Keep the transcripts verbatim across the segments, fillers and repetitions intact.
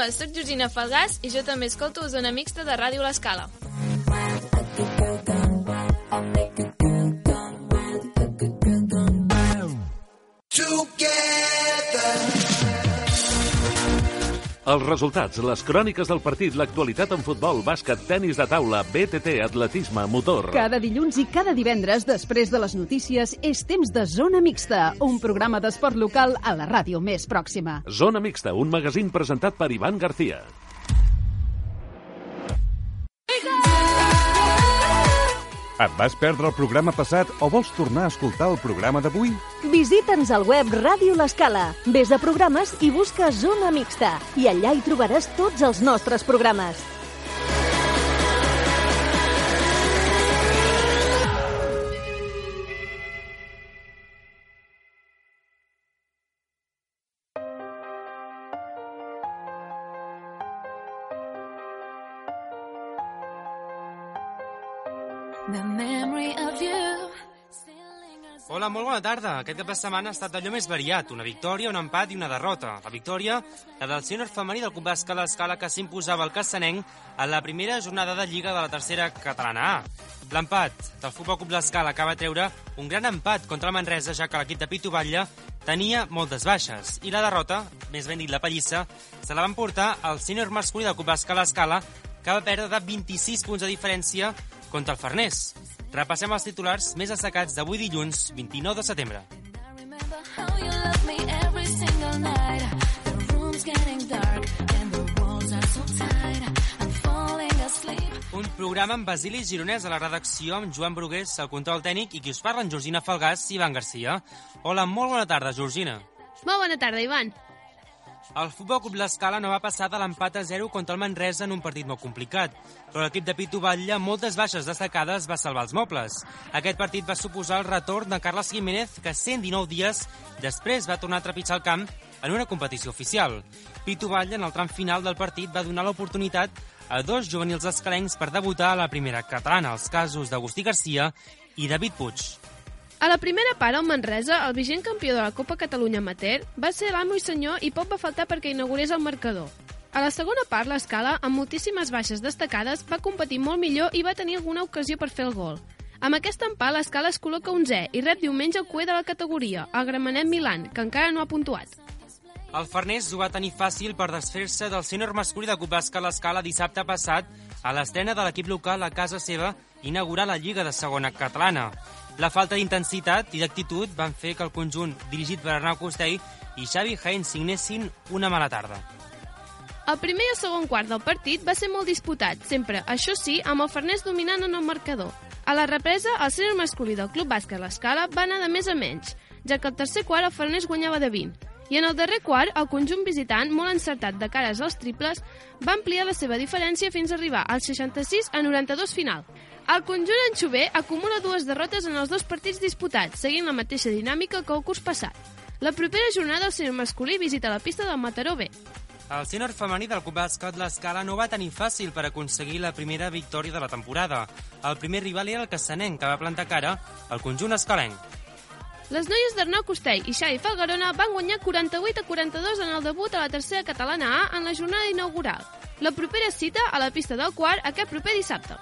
Hola, sóc Georgina Falgàs i jo també escolto Zona Mixta de Ràdio L'Escala. Els resultats, les cròniques del partit, l'actualitat en futbol, bàsquet, tenis de taula, B T T, atletisme, motor... Cada dilluns i cada divendres, després de les notícies, és temps de Zona Mixta, un programa d'esport local a la ràdio més pròxima. Zona Mixta, un magazín presentat per Ivan García. Et vas perdre el programa passat o vols tornar a escoltar el programa d'avui? Visita'ns al web Ràdio L'Escala. Ves a programes i busca Zona Mixta. I allà hi trobaràs tots els nostres programes. Hola, molt bona tarda. Aquest cap de setmana ha estat allò més variat. Una victòria, un empat i una derrota. La victòria, la del sènior femení del Club Bàsquet L'Escala, que s'imposava al Cassanenc en la primera jornada de Lliga de la tercera catalana A. L'empat del Futbol Club L'Escala acaba de treure un gran empat contra el Manresa, ja que l'equip de Pitu Batlle tenia moltes baixes. I la derrota, més ben dit la pallissa, se la van portar al sènior masculí del Club Bàsquet L'Escala, que va perdre de vint-i-sis punts de diferència contra el Farners. Repassem els titulars més destacats d'avui dilluns, vint-i-nou de setembre. Un programa amb Basili Gironès a la redacció, amb Joan Brugués, el control tècnic, i qui us parla, en Georgina Falgàs i Ivan García. Hola, molt bona tarda, Georgina. Molt bona tarda, Ivan. El Futbol Club L'Escala no va passar de l'empat a zero contra el Manresa en un partit molt complicat, però l'equip de Pitu Batlle, amb moltes baixes destacades, va salvar els mobles. Aquest partit va suposar el retorn de Carles Jiménez, que cent dinou dies després va tornar a trepitjar el camp en una competició oficial. Pitu Batlle, en el tram final del partit, va donar l'oportunitat a dos juvenils escalencs per debutar a la primera catalana, els casos d'Agustí Garcia i David Puig. A la primera part, el Manresa, el vigent campió de la Copa Catalunya Amateur, va ser l'amo i senyor i poc va faltar perquè inaugurés el marcador. A la segona part, l'Escala, amb moltíssimes baixes destacades, va competir molt millor i va tenir alguna ocasió per fer el gol. Amb aquest empat, l'Escala es col·loca onzè i rep diumenge el cué de la categoria, el Gramenet Milan, que encara no ha puntuat. El Farners ho va tenir fàcil per desfer-se del sènior masculí de Club Bàsquet L'Escala dissabte passat a l'estrena de l'equip local a casa seva inaugurar la Lliga de Segona Catalana. La falta d'intensitat i d'actitud van fer que el conjunt, dirigit per Arnau Costell i Xavi Jaén, signessin una mala tarda. El primer i el segon quart del partit va ser molt disputat, sempre, això sí, amb el Farners dominant en el marcador. A la represa, el sènior masculí del Club Bàsquet L'Escala va anar de més a menys, ja que al tercer quart el Farners guanyava de vint. I en el darrer quart, el conjunt visitant, molt encertat de cares als triples, va ampliar la seva diferència fins a arribar al seixanta-sis a noranta-dos final. El conjunt anxover acumula dues derrotes en els dos partits disputats, seguint la mateixa dinàmica que el curs passat. La propera jornada el sènior masculí visita la pista del Mataró B. El sènior femení del Club Bàsquet L'Escala no va tenir fàcil per aconseguir la primera victòria de la temporada. El primer rival era el Cassanenc, que va plantar cara al conjunt escalenc. Les noies d'Arnau Costell i Xavi Falgarona van guanyar quaranta-vuit a quaranta-dos en el debut a la tercera catalana A en la jornada inaugural. La propera cita a la pista del quart aquest proper dissabte.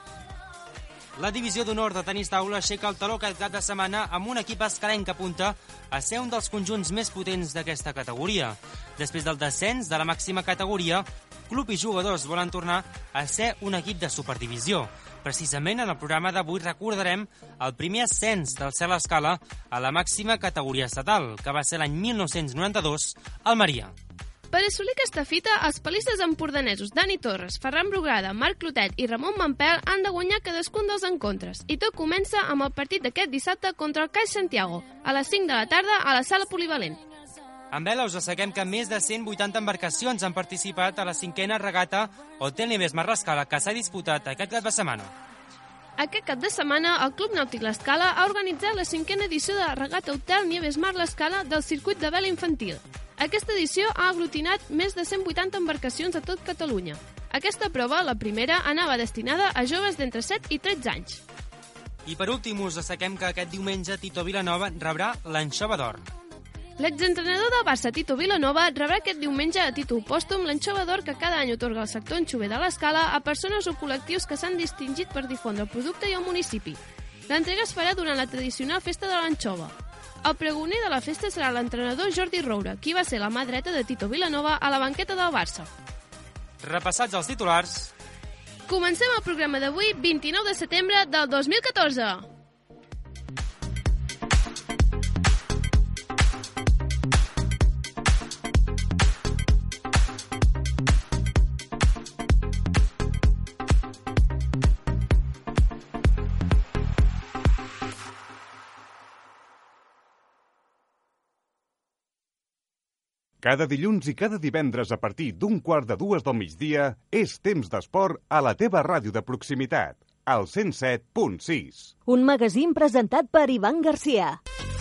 La divisió d'honor de tenis taula aixeca el taló aquest cap de setmana amb un equip escalenc que apunta a ser un dels conjunts més potents d'aquesta categoria. Després del descens de la màxima categoria, club i jugadors volen tornar a ser un equip de superdivisió. Precisament en el programa d'avui recordarem el primer ascens del Cel Escala a la màxima categoria estatal, que va ser l'any mil nou-cents noranta-dos al Maria. Per assolir aquesta fita, els palistes empordanesos Dani Torres, Ferran Brugada, Marc Clotet i Ramon Mampel han de guanyar cadascun dels encontres. I tot comença amb el partit d'aquest dissabte contra el CAix Santiago, a les cinc de la tarda a la sala polivalent. En vela us asseguem que més de cent vuitanta embarcacions han participat a la cinquena regata Hotel Nieves Mar L'Escala, que s'ha disputat aquest cap de setmana. Aquest cap de setmana, el Club Nàutic L'Escala ha organitzat la cinquena edició de la regata Hotel Nieves Mar L'Escala del circuit de vela infantil. Aquesta edició ha aglutinat més de cent vuitanta embarcacions a tot Catalunya. Aquesta prova, la primera, anava destinada a joves d'entre set i tretze anys. I per últim us asseguem que aquest diumenge Tito Vilanova rebrà l'Anxova d'Or. L'exentrenador del Barça, Tito Vilanova, rebrà aquest diumenge a títol pòstum l'Anxova d'Or que cada any otorga el sector anxover de l'Escala a persones o col·lectius que s'han distingit per difondre el producte i el municipi. L'entrega es farà durant la tradicional festa de l'anxova. El pregoner de la festa serà l'entrenador Jordi Roura, qui va ser la mà dreta de Tito Vilanova a la banqueta del Barça. Repassats els titulars... Comencem el programa d'avui, vint-i-nou de setembre del dos mil catorze. Cada dilluns i cada divendres a partir d'un quart de dues del migdia és temps d'esport a la teva ràdio de proximitat, al cent set punt sis. Un magazín presentat per Ivan Garcia.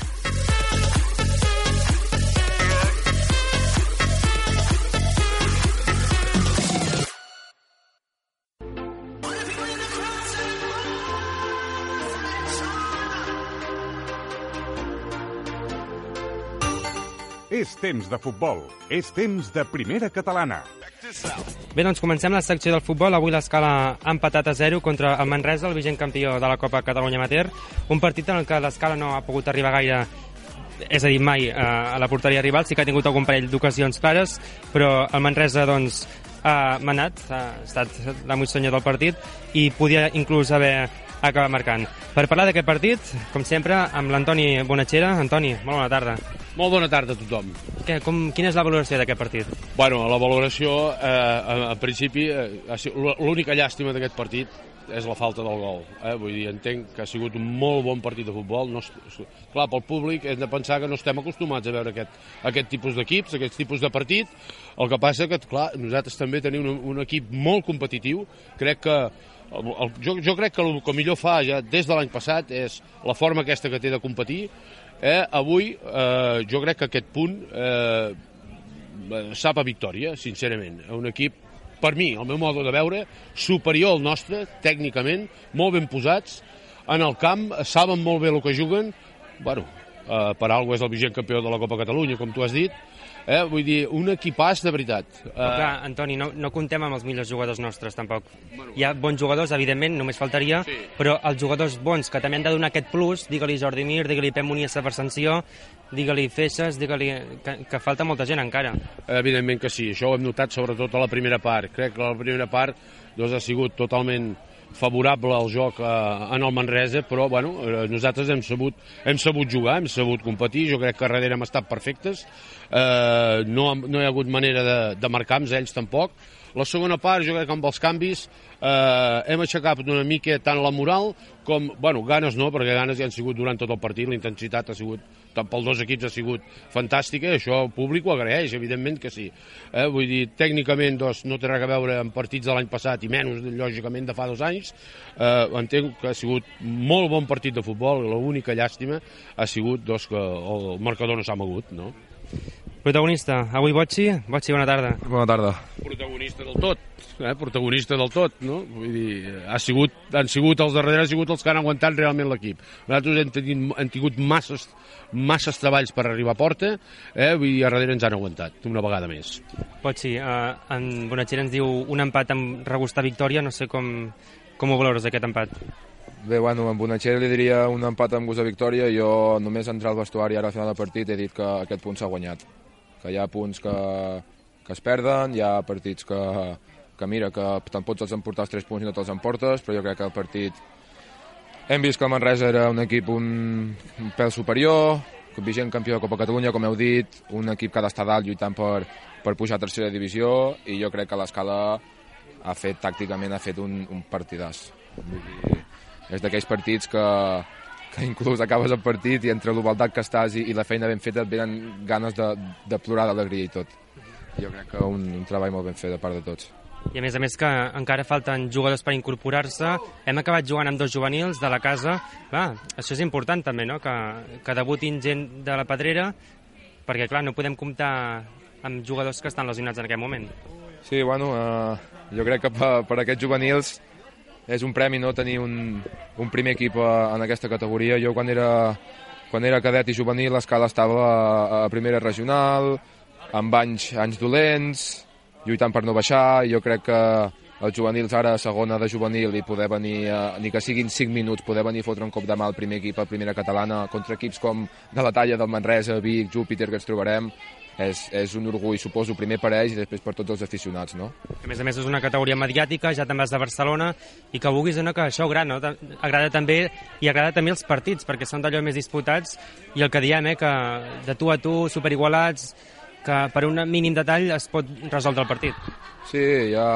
És temps de futbol, és temps de primera catalana. Bé, doncs comencem la secció del futbol. Avui l'Escala ha empatat a zero contra el Manresa, el vigent campió de la Copa Catalunya Amateur. Un partit en el que l'Escala no ha pogut arribar gaire, és a dir, mai a la porteria rival. Sí que ha tingut algun parell d'ocasions clares, però el Manresa, doncs, ha manat, ha estat l'amo i senyor del partit i podia inclús haver acabat marcant. Per parlar d'aquest partit, com sempre, amb l'Antoni Bonachera. Antoni, molt bona tarda. Molt bona tarda a tothom. Què, com, quina és la valoració d'aquest partit? Bueno, la valoració, eh, en principi, eh, l'única llàstima d'aquest partit és la falta del gol. Eh? Vull dir, entenc que ha sigut un molt bon partit de futbol. No, clar, pel públic hem de pensar que no estem acostumats a veure aquest, aquest tipus d'equips, aquest tipus de partit. El que passa que, clar, nosaltres també tenim un, un equip molt competitiu. Crec que el, el, jo, jo crec que el que millor fa ja des de l'any passat és la forma aquesta que té de competir. Eh, avui eh, jo crec que aquest punt eh, sap a victòria, sincerament. Un equip, per mi, el meu modo de veure, superior al nostre, tècnicament, molt ben posats, en el camp, saben molt bé el que juguen. Bueno, eh, per alguna és el vigent campió de la Copa Catalunya, com tu has dit. Eh, vull dir, un equipàs de veritat. Però clar, Antoni, no, no comptem amb els millors jugadors nostres, tampoc. Hi ha bons jugadors, evidentment, només faltaria, sí. Però els jugadors bons que també han de donar aquest plus, digue-li Jordi Mir, digue-li Pep Muniesa per sanció, digue-li Feixes, digue-li que, que falta molta gent encara. Evidentment que sí, això ho hem notat sobretot a la primera part. Crec que la primera part doncs, ha sigut totalment favorable al joc eh, en el Manresa, però bueno, eh, nosaltres hem sabut, hem sabut jugar, hem sabut competir, jo crec que darrere hem estat perfectes, eh, no, no hi ha hagut manera de, de marcar amb ells tampoc. La segona part, jo crec que amb els canvis eh, hem aixecat una mica tant la moral com, bueno, ganes no, perquè ganes ja han sigut durant tot el partit, la intensitat ha sigut, tant pels dos equips ha sigut fantàstica, això el públic ho agraeix, evidentment que sí. Eh, vull dir, tècnicament doncs, no té res a veure amb partits de l'any passat i menys, lògicament, de fa dos anys. Eh, entenc que ha sigut molt bon partit de futbol, l'única llàstima ha sigut doncs, que el marcador no s'ha mogut, no? Protagonista, avui Botxi. Botxi, bona tarda. Bona tarda. Protagonista del tot, eh? Protagonista del tot, no? Vull dir, ha sigut, han sigut els darrere, han sigut els que han aguantat realment l'equip. Nosaltres hem tingut, hem tingut masses, masses treballs per arribar a porta, eh? Vull dir, a darrere ens han aguantat, una vegada més. Botxi, eh, en Bonachera ens diu un empat amb regustar victòria, no sé com, com ho valores aquest empat. Bé, bueno, en Bonachera li diria un empat amb gust de victòria. Jo només entrar al vestuari ara al final del partit he dit que aquest punt s'ha guanyat. Que hi ha punts que, que es perden, hi ha partits que, que mira, que te'n pots els emportar els tres punts i no te'ls emportes, però jo crec que el partit hem vist que el Manresa era un equip un, un pèl superior, vigent campió de Copa Catalunya, com heu dit, un equip que ha d'estar dalt lluitant per, per pujar a tercera divisió, i jo crec que l'Escala ha fet, tàcticament, ha fet un, un partidàs. Vull dir, és d'aquells partits que que inclús acabes el partit i entre l'ovaldat que estàs i, i la feina ben feta et venen ganes de, de plorar d'alegria i tot. Jo crec que un, un treball molt ben fet de part de tots. I a més a més que encara falten jugadors per incorporar-se. Hem acabat jugant amb dos juvenils de la casa. Va, això és important també, no? Que, que debutin gent de la Pedrera, perquè clar, no podem comptar amb jugadors que estan lesionats en aquest moment. Sí, bueno, eh, jo crec que per, per aquests juvenils és un premi, no?, tenir un, un primer equip en aquesta categoria. Jo quan era quan era cadet i juvenil l'Escala estava a, a primera regional, amb anys, anys dolents, lluitant per no baixar, i jo crec que els juvenils ara a segona de juvenil i poder venir, eh, ni que siguin cinc minuts, poder venir a fotre un cop de mà al primer equip, a primera catalana, contra equips com de la talla del Manresa, Vic, Júpiter, que ens trobarem, és, és un orgull, suposo, primer per ells i després per tots els aficionats, no? A més a més és una categoria mediàtica, ja també és de Barcelona, i que vulguis o no, que això agrada, no? Agrada també, i agrada també els partits, perquè són d'allò més disputats, i el que diem, eh, que de tu a tu, superigualats, que per un mínim detall es pot resoldre el partit. Sí, ja...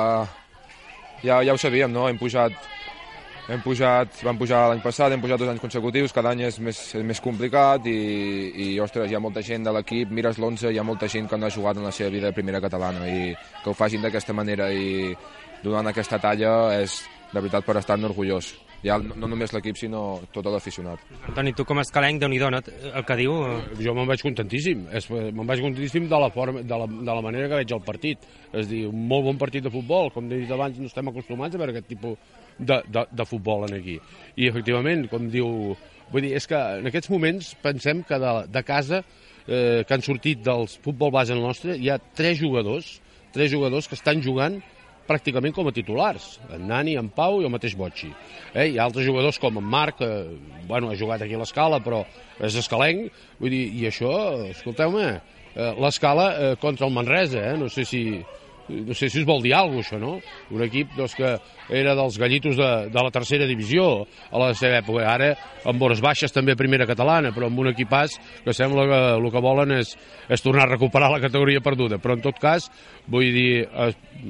Ja, ja ho sabíem, no? Hem pujat, hem pujat, vam pujar l'any passat, hem pujat dos anys consecutius, cada any és més, és més complicat i, i, ostres, hi ha molta gent de l'equip, mires l'onze, hi ha molta gent que no ha jugat en la seva vida de primera catalana i que ho facin d'aquesta manera i donant aquesta talla és, de veritat, per estar-ne orgullós. Ja no, no només l'equip, sinó tot l'aficionat. Antoni, tu com a escalenc, Déu-n'hi-do, no? El que diu... Jo me'n vaig contentíssim. Me'n vaig contentíssim de la, forma, de, la, de la manera que veig el partit. És dir, un molt bon partit de futbol. Com he dit abans, no estem acostumats a veure aquest tipus de, de, de futbol aquí. I, efectivament, com diu... Vull dir, és que en aquests moments pensem que de, de casa, eh, que han sortit del futbol base nostre, hi ha tres jugadors, tres jugadors que estan jugant pràcticament com a titulars, en Nani, en Pau i el mateix Botxi. Eh? Hi ha altres jugadors com en Marc, que bueno, ha jugat aquí a l'Escala, però és escalenc, vull dir, i això, escolteu-me, eh, l'Escala eh, contra el Manresa, eh? no sé si no sé si us vol dir alguna cosa, això, no? Un equip doncs, que era dels gallitos de, de la tercera divisió a la seva època, ara amb hores baixes també a primera catalana, però amb un equipàs que sembla que el que volen és, és tornar a recuperar la categoria perduda, però en tot cas, vull dir, eh,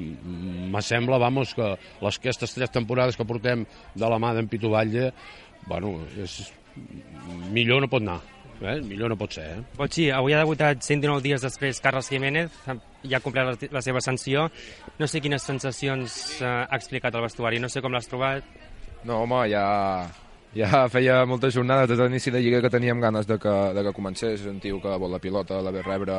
me sembla, vamos, que les, aquestes tres temporades que portem de la mà d'en Pitu Batlle, bueno, és, millor no pot anar. Eh? Millor no pot ser, eh? Botxi, avui ha debutat cent dinou dies després Carles Jiménez, ja ha complert la, la seva sanció. No sé quines sensacions eh, ha explicat al vestuari, no sé com l'has trobat. No, home, ja, ja feia moltes jornades des de l'inici de Lliga que teníem ganes de que, de que comencés. És un tio que vol la pilota, la ve rebre,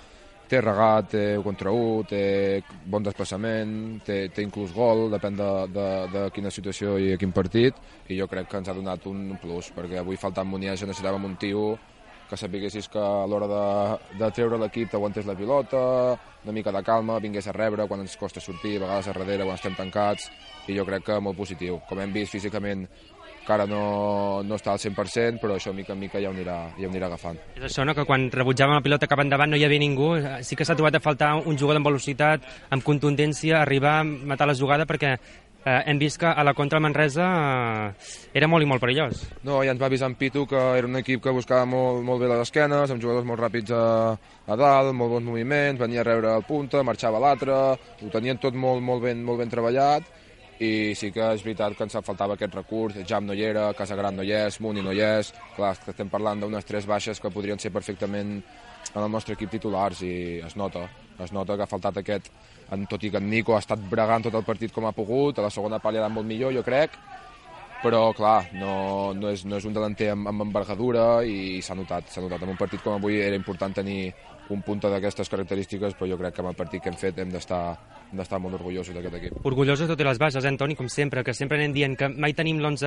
té regat, té un contra un, té bon desplaçament, té, té inclús gol, depèn de, de, de quina situació i a quin partit, i jo crec que ens ha donat un plus, perquè avui faltant Muniesa necessitàvem un tio que sapiguessis que a l'hora de, de treure l'equip t'aguantés la pilota, una mica de calma, vingués a rebre quan ens costa sortir, a vegades a darrere quan estem tancats, i jo crec que molt positiu. Com hem vist físicament, encara no, no està al cent per cent, però això mica en mica ja ho anirà, ja ho anirà agafant. És això, no?, que quan rebutjàvem la pilota cap endavant no hi havia ningú, sí que s'ha trobat a faltar un jugador amb velocitat, amb contundència, arribar a matar la jugada, perquè eh, hem vist que a la contra el Manresa eh, era molt i molt perillós. No, ja ens va avisar en Pitu que era un equip que buscava molt, molt bé les esquenes, amb jugadors molt ràpids a, a dalt, molt bons moviments, venia a rebre el punta, marxava a l'altre, ho tenien tot molt, molt, ben, molt ben treballat, i sí que és veritat que ens faltava aquest recurs. Jam no hi era, Casagran no hi és, Muni no hi és, clar, estem parlant d'unes tres baixes que podrien ser perfectament en el nostre equip titulars, i es nota, es nota que ha faltat aquest, tot i que en Nico ha estat bregant tot el partit com ha pogut, a la segona part li ha anat molt millor, jo crec, però clar, no, no, és, no és un delanter amb, amb envergadura, i s'ha notat, s'ha notat. En un partit com avui era important tenir un punta d'aquestes característiques, però jo crec que amb el partit que hem fet hem d'estar hem d'estar molt orgullosos d'aquest equip. Orgullosos de totes les bases, eh, Antoni, com sempre, que sempre anem dient que mai tenim l'onze,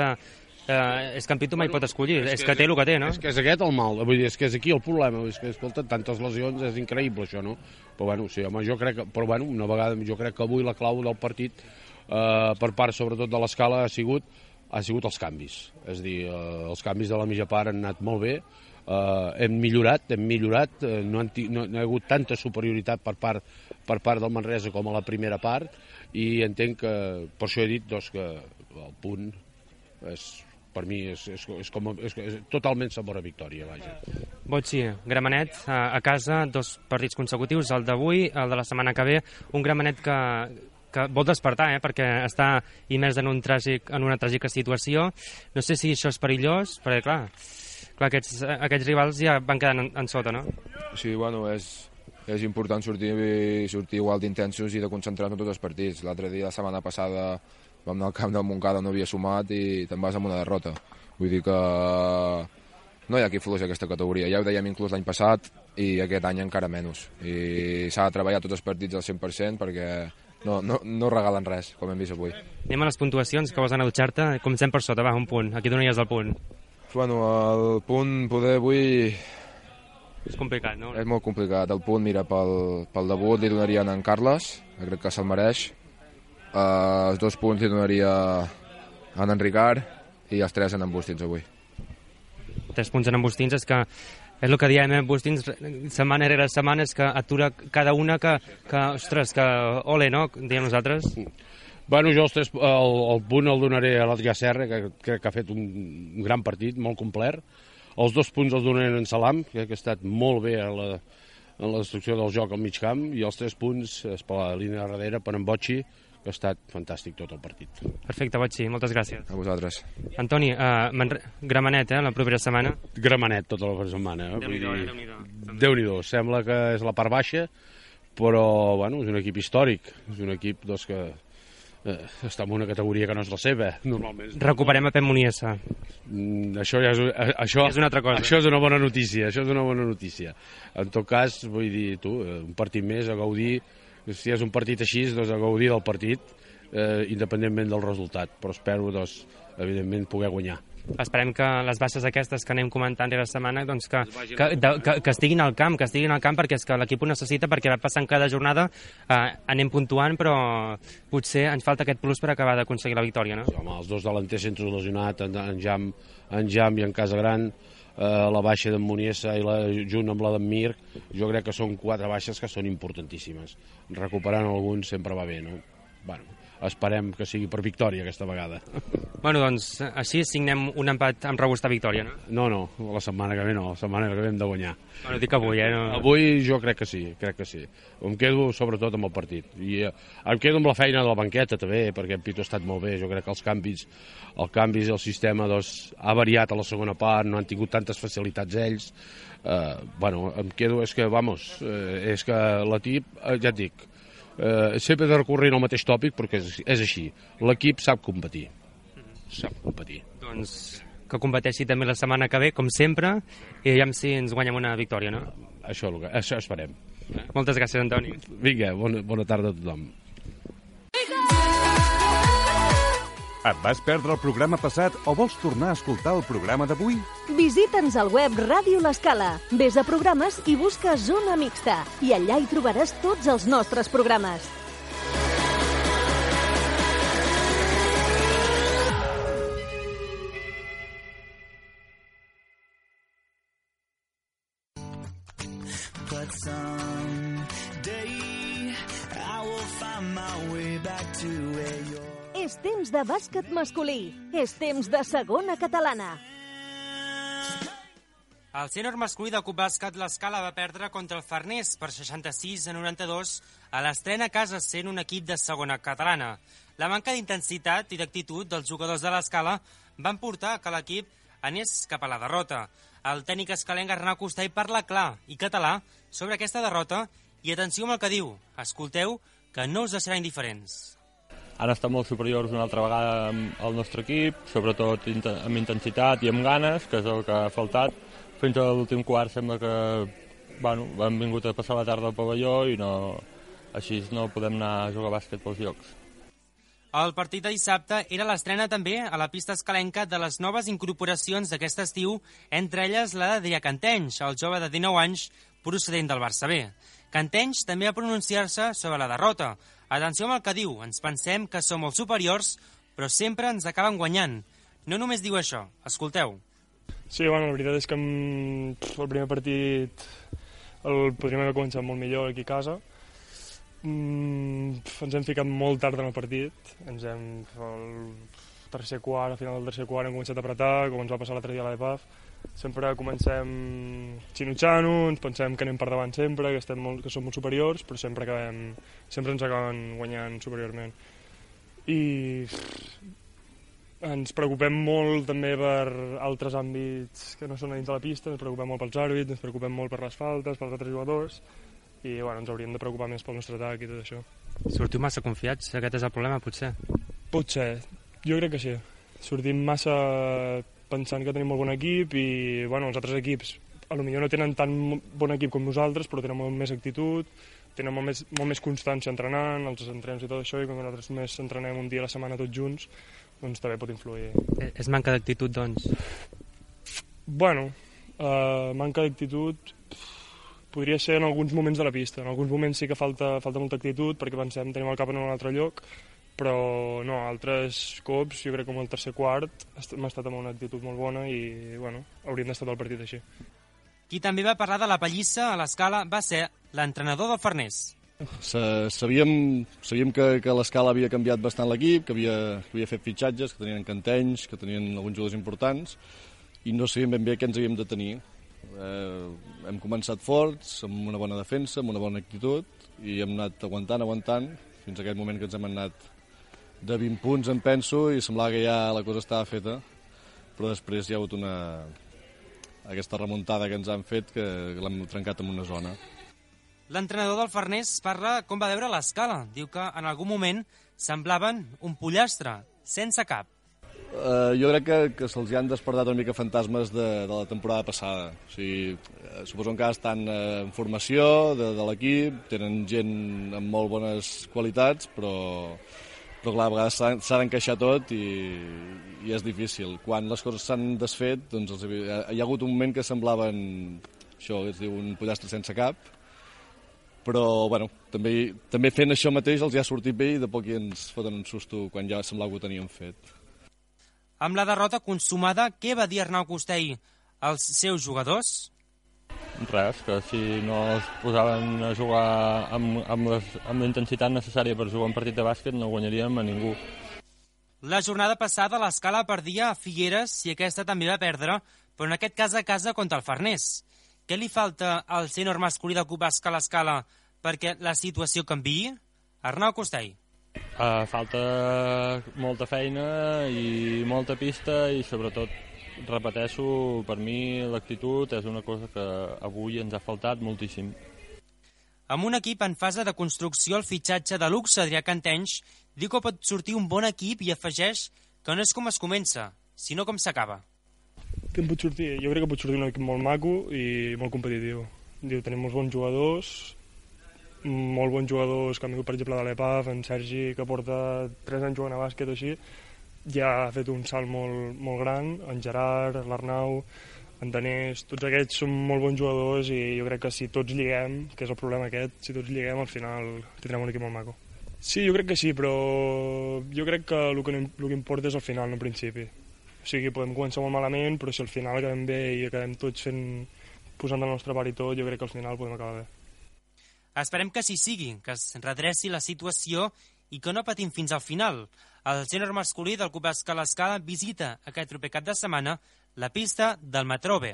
eh, és que en Pitu mai pot escollir, és, és que, que té el que té, no? És que és aquest el mal, vull dir, és que és aquí el problema, és que, escolta, tantes lesions, és increïble això, no? Però bueno, sí, home, jo crec que, però bueno, una vegada, jo crec que avui la clau del partit, eh, per part sobretot de l'Escala, ha sigut ha sigut els canvis, és a dir, eh, els canvis de la mitja part han anat molt bé, eh, hem millorat, hem millorat, eh, no, han, no, no hi ha hagut tanta superioritat per part, per part del Manresa com a la primera part, i entenc que, per això he dit doncs, que el punt és, per mi és, és, és, com, és, és totalment sabor a victòria, vaja. Botxi, Gramenet a, a casa, dos partits consecutius, el d'avui, el de la setmana que ve, un Gramenet que que vol despertar, eh, perquè està immers en, un tràgic, en una tràgica situació. No sé si això és perillós, perquè clar, clar aquests, aquests rivals ja van quedant en, en sota, no? Sí, bueno, és, és important sortir, sortir igual d'intensos i de concentrar-nos en tots els partits. L'altre dia, la setmana passada, vam anar al camp del Montcada, no havia sumat i te'n vas amb una derrota. Vull dir que no hi ha qui fluixi aquesta categoria. Ja ho dèiem inclús l'any passat i aquest any encara menys. I s'ha de treballar tots els partits al cent per cent perquè No, no, no regalen res, com hem vist avui. Anem a les puntuacions, que vols anar a dutxar-te. Comencem per sota, va, un punt. Aquí donaries el punt. Bueno, el punt poder avui... És complicat, no? És molt complicat. El punt, mira, pel, pel debut li donarien a en Carles, que crec que se'l mereix. Uh, els dos punts li donaria a en Ricard i els tres en en Bustins avui. Tres punts en en Bustins és que és el que diem, eh? Bustins, setmana rere setmana, és que atura cada una que, que ostres, que ole, no? Diem nosaltres. Bueno, jo els tres, el, el punt el donaré a l'Adrià Serra, que crec que ha fet un, un gran partit, molt complet. Els dos punts els donaré a en Salam, que ha estat molt bé a la, en la destrucció del joc al mig camp, i els tres punts és per la línia de darrere, per en Bocci, que ha estat fantàstic tot el partit. Perfecte, Bocci, moltes gràcies. A vosaltres. Antoni, uh, Gramenet, eh, la propera setmana? Gramenet tota la setmana. Eh? Déu-n'hi-do, dir... Déu-n'hi-do. Déu-n'hi-do, sembla que és la part baixa, però bueno, és un equip històric, és un equip doncs, que eh, està en una categoria que no és la seva, normalment. Recuperem a Pep Muniesa. Mm, això ja és, això, és una altra cosa. Això és una bona notícia, això és una bona notícia. En tot cas, vull dir, tu, un partit més a gaudir, si és un partit així, doncs a gaudir del partit, eh, independentment del resultat, però espero, doncs, evidentment, poder guanyar. Esperem que les baixes aquestes que anem comentant rere setmana doncs que, que, de, que, que estiguin al camp, que estiguin al camp perquè és que l'equip ho necessita, perquè va passant cada jornada, eh, anem puntuant, però potser ens falta aquest plus per acabar d'aconseguir la victòria, no? Sí, home, els dos delanters sense lesionat, en, en, Jam, en Jam i en Casagran, eh, la baixa d'en Muniesa i la, junt amb la d'en Mir, jo crec que són quatre baixes que són importantíssimes. Recuperant alguns sempre va bé, no? Bueno, esperem que sigui per victòria aquesta vegada. Bueno, doncs així signem un empat amb robusta victòria, no? No, no, la setmana que ve no, la setmana que ve hem de guanyar. Bueno, dic avui, eh? No... Avui jo crec que sí, crec que sí. Em quedo sobretot amb el partit. I eh, em quedo amb la feina de la banqueta també, perquè en Pitu ha estat molt bé. Jo crec que els canvis, el canvis del sistema doncs, ha variat a la segona part, no han tingut tantes facilitats ells. Eh, bueno, em quedo, és que, vamos, eh, és que l'equip, eh, ja et dic, Uh, sempre de recórrer al mateix tòpic perquè és, és així, l'equip sap competir sap competir doncs que competeixi també la setmana que ve com sempre i aviam si ens guanyem una victòria, no? Això, això esperem. Moltes gràcies, Antoni. Vinga, bona, bona tarda a tothom. Et vas perdre el programa passat o vols tornar a escoltar el programa d'avui? Visita'ns al web Ràdio L'Escala. Ves a programes i busca Zona Mixta. I allà hi trobaràs tots els nostres programes. But someday I will find my way back to where you're. És temps de bàsquet masculí. És temps de segona catalana. El sènior masculí del Club Bàsquet L'Escala va perdre contra el Farners per seixanta-sis a noranta-dos a l'estrena a casa sent un equip de segona catalana. La manca d'intensitat i d'actitud dels jugadors de l'Escala van portar que l'equip anés cap a la derrota. El tècnic escalenc Arnau Costall parla clar i català sobre aquesta derrota i atenció amb el que diu. Escolteu, que no us deixarà indiferents. Han estat molt superiors una altra vegada al nostre equip, sobretot amb intensitat i amb ganes, que és el que ha faltat. Fins a l'últim quart sembla que bueno, hem vingut a passar la tarda al pavelló i no, així no podem anar a jugar a bàsquet pels llocs. El partit de dissabte era l'estrena també a la pista escalenca de les noves incorporacions d'aquest estiu, entre elles la d'Adrià Cantenys, el jove de dinou anys procedent del Barça B. Cantenys també va pronunciar-se sobre la derrota. Atenció amb el que diu, ens pensem que som els superiors, però sempre ens acaben guanyant. No només diu això, escolteu. Sí, bueno, la veritat és que pff, el primer partit el podríem haver començat molt millor aquí a casa. Mm, pff, ens hem ficat molt tard en el partit, ens hem, el tercer quart, a final del tercer quart hem començat a apretar, com ens va passar l'altre dia a l'E P A F. Sempre comencem xinutxant-ho, ens pensem que anem per davant sempre, que, estem molt, que som molt superiors, però sempre, acabem, sempre ens acaben guanyant superiorment. I ens preocupem molt també per altres àmbits que no són a dins de la pista, ens preocupem molt pels àrbits, ens preocupem molt per les faltes, pels altres jugadors, i bueno, ens hauríem de preocupar més pel nostre atac i tot això. Sortiu massa confiats? Aquest és el problema, potser? Potser, jo crec que sí. Sortim massa pensant que tenim molt bon equip i bueno, els altres equips potser no tenen tan bon equip com nosaltres, però tenen molt més actitud, tenen molt més, molt més constància entrenant, els entrens i tot això, i com nosaltres només entrenem un dia a la setmana tots junts, doncs també pot influir. És manca d'actitud, doncs? Bueno, uh, manca d'actitud podria ser en alguns moments de la pista. En alguns moments sí que falta, falta molta actitud perquè pensem tenim el cap en un altre lloc, però no, altres cops, jo crec que com el tercer quart hem estat amb una actitud molt bona i bueno, hauríem d'estar el partit així. Qui també va parlar de la pallissa a l'Escala va ser l'entrenador del Farners. Sabíem, sabíem que, que l'Escala havia canviat bastant l'equip, que havia, que havia fet fitxatges, que tenien cantenys, que tenien alguns jugadors importants, i no sabíem ben bé què ens havíem de tenir. Eh, hem començat forts, amb una bona defensa, amb una bona actitud, i hem anat aguantant, aguantant, fins a aquest moment que ens hem anat de vint punts, em penso, i semblava que ja la cosa estava feta, però després hi ha hagut una... aquesta remuntada que ens han fet, que l'hem trencat en una zona. L'entrenador del Farners parla com va veure l'Escala. Diu que en algun moment semblaven un pollastre, sense cap. Uh, jo crec que, que se'ls han despertat una mica fantasmes de, de la temporada passada. O sigui, uh, suposo que estan uh, en formació de, de l'equip, tenen gent amb molt bones qualitats, però, però clar, a vegades s'ha d'encaixar tot i, i és difícil. Quan les coses s'han desfet, doncs els, hi ha hagut un moment que semblaven, això es diu, un pollastre sense cap, però bueno, també, també fent això mateix els hi ha sortit bé i de poc ens foten un susto quan ja semblava que ho teníem fet. Amb la derrota consumada, què va dir Arnau Costell als seus jugadors? Res, que si no es posaven a jugar amb, amb, les, amb la intensitat necessària per jugar un partit de bàsquet no guanyaríem a ningú. La jornada passada l'Escala perdia a Figueres i aquesta també va perdre, però en aquest cas a casa contra el Farners. Què li falta al sènior masculí del Club Bàsquet l'Escala perquè la situació canviï? Arnau Costell. Uh, falta molta feina i molta pista i sobretot, repeteixo, per mi l'actitud és una cosa que avui ens ha faltat moltíssim. Amb un equip en fase de construcció, el fitxatge de luxe Adrià Cantenys diu que pot sortir un bon equip i afegeix que no és com es comença, sinó com s'acaba. Que en pot sortir? Jo crec que pot sortir un equip molt maco i molt competitiu. Diu, tenim molts bons jugadors, molt bons jugadors que han vingut, per exemple, de l'E P A F, en Sergi, que porta tres anys jugant a bàsquet o així, ja ha fet un salt molt, molt gran, en Gerard, l'Arnau, en Danés, tots aquests són molt bons jugadors i jo crec que si tots lliguem, que és el problema aquest, si tots lliguem al final tindrem un equip molt maco. Sí, jo crec que sí, però jo crec que el que, el que importa és el final, no el principi. O sigui, podem començar molt malament, però si al final acabem bé i acabem tots fent, posant el nostre part i tot, jo crec que al final podem acabar bé. Esperem que sí sigui, que es redreci la situació i que no patim fins al final. El sènior masculí del Club Bàsquet l'Escala visita aquest proper cap de setmana la pista del Metrobe.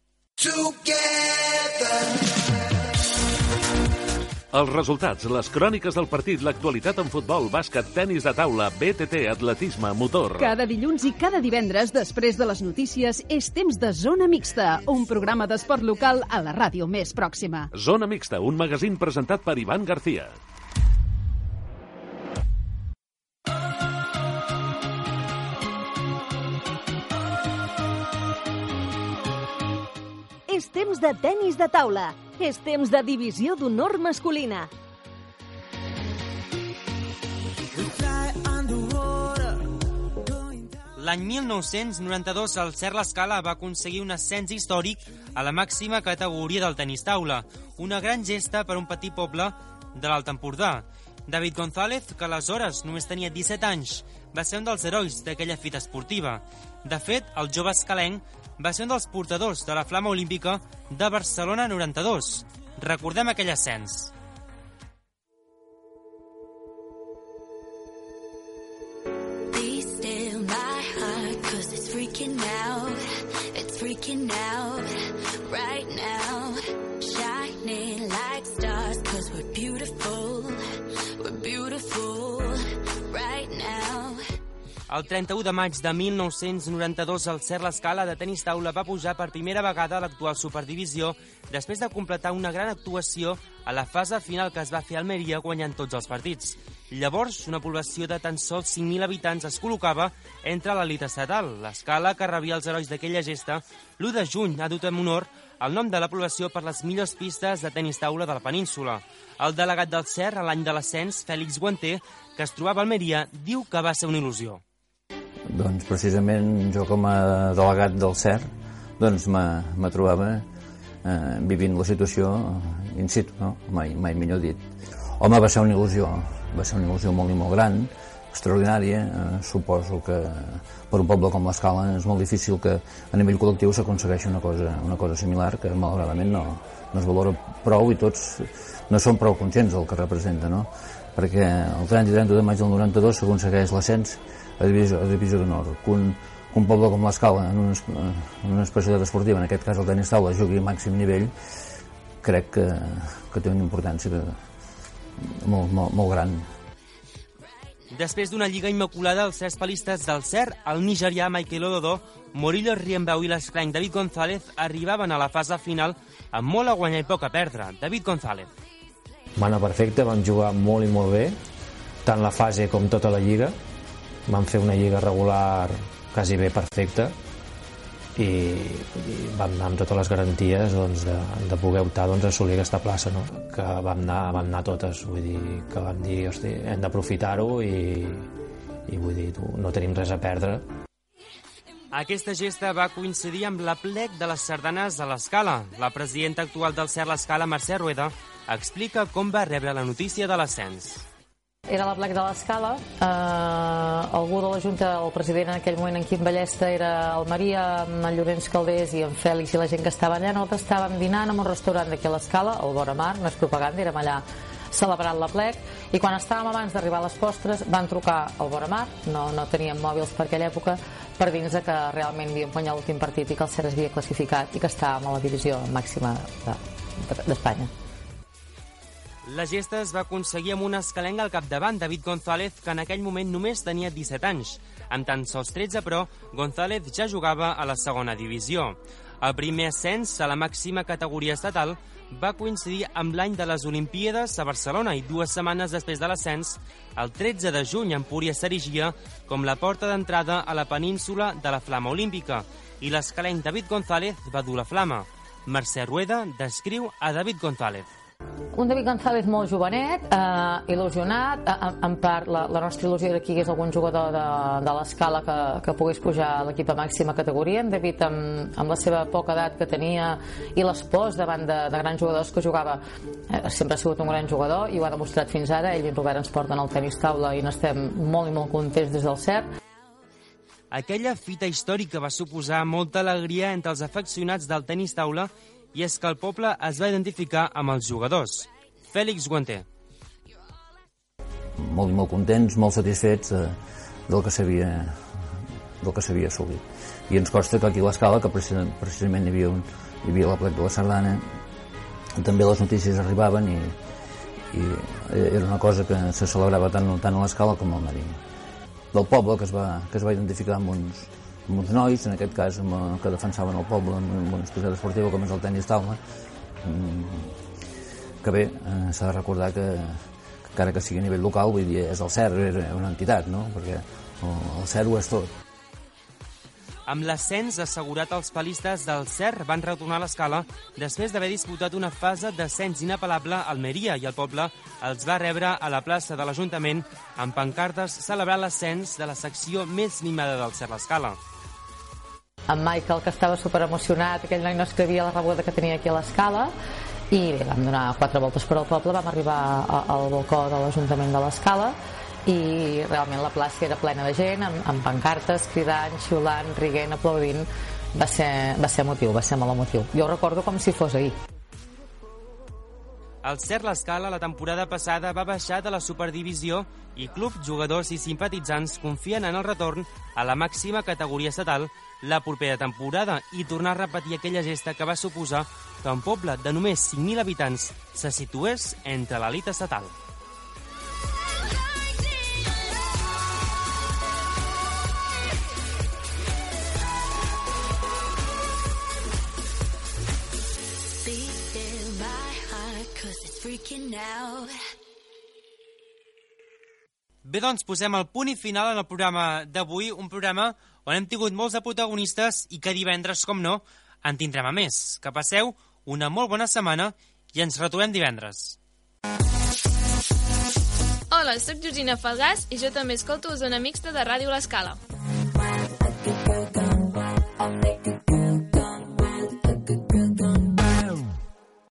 Els resultats, les cròniques del partit, l'actualitat en futbol, bàsquet, tenis de taula, B T T, atletisme, motor. Cada dilluns i cada divendres, després de les notícies, és temps de Zona Mixta, un programa d'esport local a la ràdio més pròxima. Zona Mixta, un magazín presentat per Ivan García. És temps de tenis de taula. És temps de divisió d'honor masculina. L'any mil nou-cents noranta-dos el Cert l'Escala va aconseguir un ascens històric a la màxima categoria del tenis taula, una gran gesta per a un petit poble de l'Alt Empordà. David González, que aleshores només tenia disset anys, va ser un dels herois d'aquella fita esportiva. De fet, el jove escalenc va ser un dels portadors de la flama olímpica de Barcelona noranta-dos. Recordem aquell ascens. Be still my heart, 'cause it's freaking out. It's freaking out right now. Shining like stars, 'cause we're beautiful. We're beautiful right now. El trenta-u de maig de mil nou-cents noranta-dos, el Cert l'Escala de tenis taula va pujar per primera vegada a l'actual Superdivisió després de completar una gran actuació a la fase final que es va fer a Almeria guanyant tots els partits. Llavors, una població de tan sols cinc mil habitants es col·locava entre l'elit estatal. L'Escala, que rebia els herois d'aquella gesta, l'u de juny ha dut en honor el nom de la població per les millors pistes de tenis taula de la península. El delegat del Cert a l'any de l'ascens, Fèlix Guanter, que es trobava a Almeria, diu que va ser una il·lusió. Doncs precisament jo com a delegat del Cert doncs me trobava eh, vivint la situació in situ, no? mai, mai millor dit. Home, va ser una il·lusió, va ser una il·lusió molt i molt gran, extraordinària. Eh, suposo que per un poble com l'Escala és molt difícil que a nivell col·lectiu s'aconsegueixi una cosa, una cosa similar, que malauradament no, no es valora prou i tots no som prou conscients del que representa, no? Perquè el trenta i trenta de maig del noranta-dos s'aconsegueix l'ascens a divisió, a divisió d'honor. Que un, un poble com l'Escala, en, una, en una especialitat esportiva, en aquest cas el tenis taula, jugui a màxim nivell, crec que, que té una importància que, molt, molt, molt gran. Després d'una lliga immaculada, els tres palistes del C E R, el nigerià Michael Ododo, Morillo Riembau i l'esclenc David González arribaven a la fase final amb molt a guanyar i poc a perdre. David González. Va anar perfecte, vam jugar molt i molt bé, tant la fase com tota la lliga. Vam fer una lliga regular quasi bé perfecta i, i vam anar amb totes les garanties doncs, de, de poder optar doncs, a assolir aquesta plaça, no? Que vam anar, vam anar totes, vull dir que vam dir, hosti, hem d'aprofitar-ho i, i vull dir, tu, no tenim res a perdre. Aquesta gesta va coincidir amb l'aplec de les sardanes a l'Escala. La presidenta actual del C E R l'Escala, Mercè Rueda, explica com va rebre la notícia de l'ascens. Era l'aplec de l'Escala, eh, algú de la Junta, el president en aquell moment, en Quim Ballesta, era el Maria, amb el Llorenç Caldés i en Fèlix i la gent que estava allà. Nosaltres estàvem dinant en un restaurant d'aquí a l'Escala, al Vora Mar, no és propaganda, érem allà celebrant l'aplec, i quan estàvem abans d'arribar a les postres van trucar al Vora Mar, no, no teníem mòbils per aquella època, per dir-nos que realment havíem guanyat l'últim partit i que el C E R es havia classificat i que estàvem a la divisió màxima d'Espanya. La gesta es va aconseguir amb un escalenc al capdavant, David González, que en aquell moment només tenia disset anys. Amb tan sols tretze, però, González ja jugava a la segona divisió. El primer ascens a la màxima categoria estatal va coincidir amb l'any de les Olimpíades a Barcelona i dues setmanes després de l'ascens, el tretze de juny, Empúries s'erigia com la porta d'entrada a la península de la Flama Olímpica i l'escalenc David González va dur la flama. Mercè Rueda descriu a David González. Un David González molt jovenet, eh, il·lusionat, eh, en part la, la nostra il·lusió era que hi hagués algun jugador de, de l'Escala que, que pogués pujar a l'equip a màxima categoria. En David, amb, amb la seva poca edat que tenia i les pors davant de, de grans jugadors que jugava, eh, sempre ha sigut un gran jugador i ho ha demostrat fins ara. Ell i en Robert ens porten al tenis taula i n'estem molt i molt contents des del C E R. Aquella fita històrica va suposar molta alegria entre els afeccionats del tenis taula i és que el poble es va identificar amb els jugadors. Fèlix Guanter. Molt i molt contents, molt satisfets eh, del que s'havia del que s'havia assolit. I ens consta que aquí a l'Escala, que precisament hi havia, un, hi havia l'aplec de la sardana, també les notícies arribaven i, i era una cosa que se celebrava tant, tant a l'Escala com al Marín. Del poble, que es va, que es va identificar amb uns amb uns nois, en aquest cas amb, que defensaven el poble en una especialitat esportiva com és el tenis taula, que bé, eh, s'ha de recordar que, que encara que sigui a nivell local, vull dir, és el C E R, és una entitat, no? Perquè el, el C E R ho és tot. Amb l'ascens assegurat, els palistes del C E R van retornar a l'Escala després d'haver disputat una fase d'ascens inapel·lable a Almeria i el poble els va rebre a la plaça de l'Ajuntament amb pancartes celebrant l'ascens de la secció més mimada del C E R l'Escala. En Michael, que estava superemocionat, aquell noi no escrivia la rebuda que tenia aquí a l'Escala, i bé, vam donar quatre voltes per al poble, vam arribar a, al balcó de l'Ajuntament de l'Escala i realment la plaça era plena de gent, amb, amb pancartes, cridant, xiulant, riguent, aplaudint. Va ser, va ser emotiu, va ser molt emotiu. Jo ho recordo com si fos ahir. El C E R l'Escala la temporada passada va baixar de la Superdivisió i club, jugadors i simpatitzants confien en el retorn a la màxima categoria estatal la propera temporada i tornar a repetir aquella gesta que va suposar que un poble de només cinc mil habitants se situés entre l'elit estatal. Bé, doncs, posem el punt i final en el programa d'avui, un programa on hem tingut molts de protagonistes i que divendres, com no, en tindrem a més. Que passeu una molt bona setmana i ens retrobem divendres. Hola, soc Georgina Falgàs i jo també escolto Zona Mixta de Ràdio L'Escala.